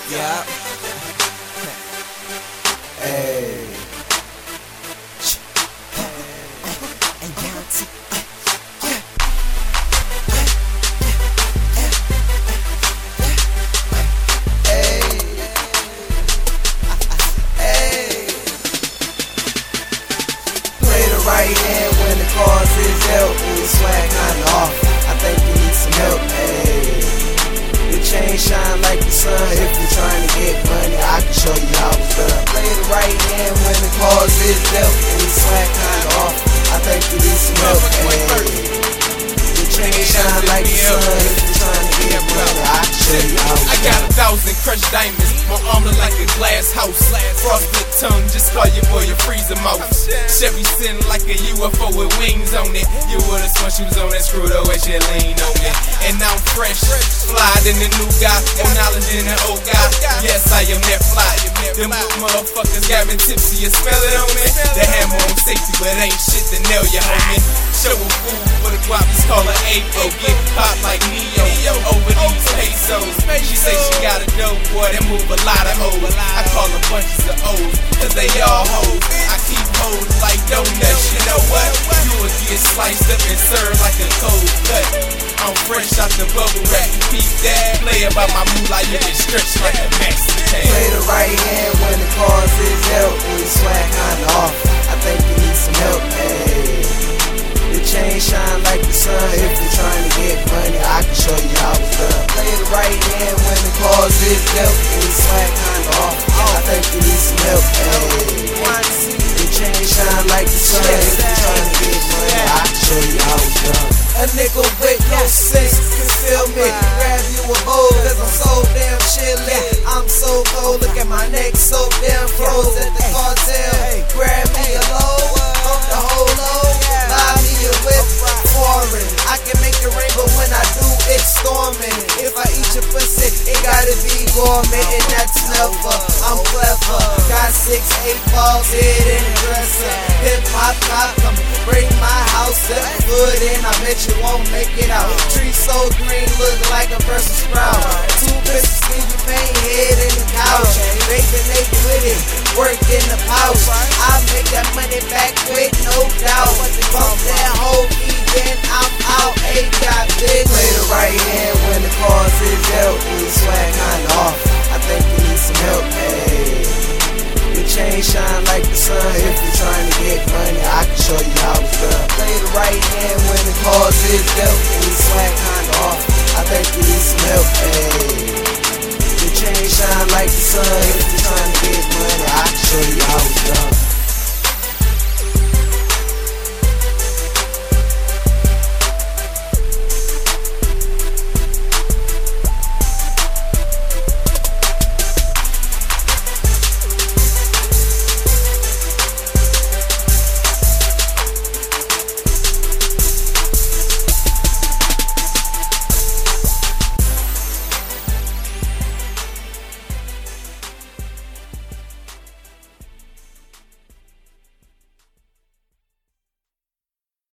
Yeah. Hey. Right hand when the cause is help and your swag kinda off. I think you need some help, ayy. Your chain shine like the sun. If you're trying to get money, I can show you how it's done. Play the right hand when the cause is help and your swag kinda off. I think you need some help, ayy. Your chain shine like the sun. If you're trying to get money, I can show you how it's done. I got 1,000 crushed diamonds. My arm look like a glass house. Frosted tongue, just call your boy a freezer mouth. Chevy sitting like a UFO with wings on it. You would've spun she was on that screw though and she lean on it. And I'm fresh, fly than the new guy, more knowledge than the old guy. Yes, I am that fly. Them motherfuckers got me tipsy, you smell it on me. The hammer on safety, but ain't shit to nail you, homie. Show a fool for the guap, just call her A-Fo. Get popped like Neo over these pesos. She say she got a dope boy that move a lot of O's. I call her bunches of O's, cause they all hoes. I keep hoes like donuts, you know what? You will get sliced up and served like a cold cut. I'm fresh out the bubble wrap, peep that. Play about my moolah, you get stretched like a maxi tan. Play the right hand when the cause is help and your swag kinda off. I think you need some help, ayy. Your chain shine like the sun. If you're trying to get money, I can show you how it's done. Play the right hand when the cause is help and your swag kinda off. I think you need some help, ayy. Your chain shine like the sun. If you're trying to get money, I can show you how it's done. A nigga with no sense can feel me. Grab you a bowl, cause I'm so damn chillin'. I'm so cold, look at my neck so damn froze at the cartel. Grab me a low, pump the whole load. Buy me a whip, foreign. I can make it rain, but when I do, it's storming. If I eat your pussy, it gotta be gourmet, and that's never. I'm clever. Got 6, 8 balls, hid in the dresser. Hip hop cop, come break my house, set foot in. I bet you won't make it out. Tree so green, look like a Brussels sprout. 2 bitches leave you pain, head in the couch. Bacon, they with it, work in the pouch. I make that money back quick, no doubt. Bump that whole weekend, I'm out. Ain't got bitch. Play the right